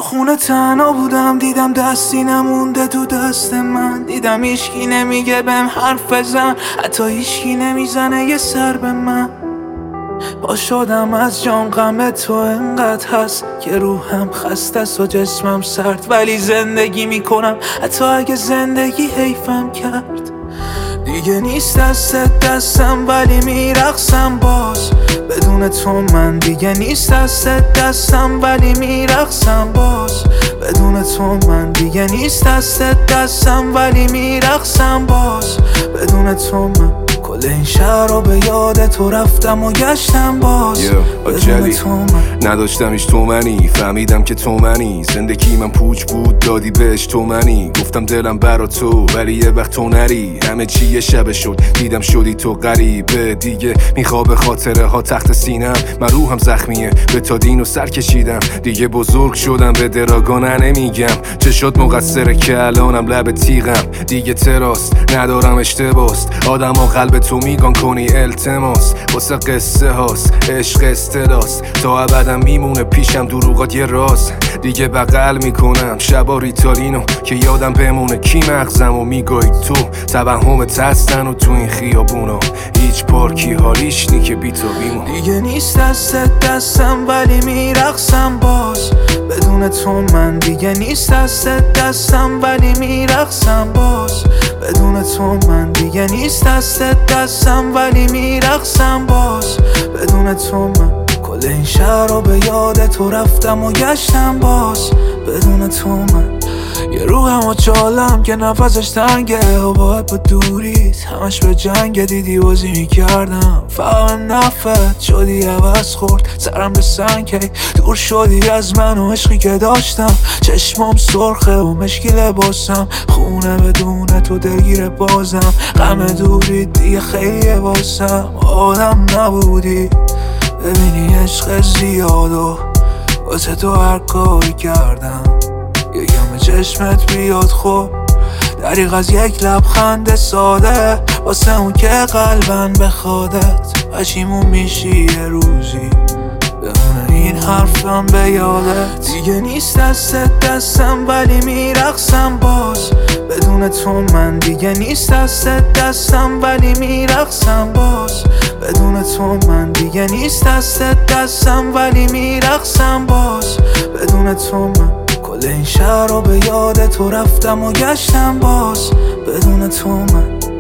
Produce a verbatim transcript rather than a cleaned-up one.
تو خونه تنها بودم، دیدم دستی نمونده تو دست من. دیدم هیچکی نمیگه بهم حرف بزن، حتی هیچکی نمیزنه یه سر به من. با شدم از جام غم تو انقدر هست که روحم خسته است و جسمم سرد، ولی زندگی میکنم حتی اگه زندگی حیفم کرد. دیگه نیست دست دستم ولی میرقصم باز بدون تو من. دیگه نیست دست دستم ولی میرقصم باز بدون تو من. دیگه نیست دست دستم ولی میرقصم باز بدون تو من. کل این شهر رو به یاد تو رفتم و گشتم باز بدون تو من. نداشتم ایش تو منی، فهمیدم که تو منی. زندگی من پوچ بود دادی بهش تو منی. گفتم دلم برا تو ولی یه وقت تو نری. همه چی یه شب شد دیدم شدی تو غریبه. دیگه میخواب خاطره ها تحت سینم، من روحم زخمیه به تا دینو سر کشیدم. دیگه بزرگ شدم به دراگانه نمیگم چه شد مقصره که الانم لب تیغم. دیگه تراست ندارم اشتباست، آدم ها قلب تو میگان کنی التماس. واسه قصه هاست عشق استلاست، تا ابدم میمونه پیشم دروغات یه راز. دیگه بغل میکنم شبا ریتالینو که یادم بمونه کی مغزم و میگوی تو. توهمت هستن و تو این خیابونا هیچ پارکی حالیش نی که بی تو بیمون. دیگه نیست دست دستم ولی میرقصم باز بدون تو من. دیگه نیست دست دستم ولی میرقصم باز بدون تو من. دیگه نیست دست دستم ولی میرقصم باز بدون تو من. کل این شهر رو به یاد تو رفتم و گشتم باز بدون تو من. یه روحم و چالم که نفسش تنگه و باید با دوریت همش به جنگ. دیدی بازی میکردم فقط نفت شدی عوض خورد سرم به سنگ. دور شدی از من و عشقی که داشتم، چشمام سرخه و مشکی لباسم. خونه بدون تو دلگیر بازم، غم دوری دیگه خیلی واسم. آدم نبودی ببینی عشق زیاد و واسه تو هر کاری کردم. یکم چشمت بیاد خب دریغ از یک لبخند ساده واسه اون که قلبن بخوادت. پشیمون میشی یه روزی بمونه این حرفم به یادت. دیگه نیست دست دستم ولی میرقصم باز بدون تو من. دیگه نیست دست دستم ولی میرقصم باز بدون تو من. دیگه نیست دست دستم ولی میرقصم باز بدون تو من. کل این شهر رو به یاد تو رفتم و گشتم باز بدون تو من.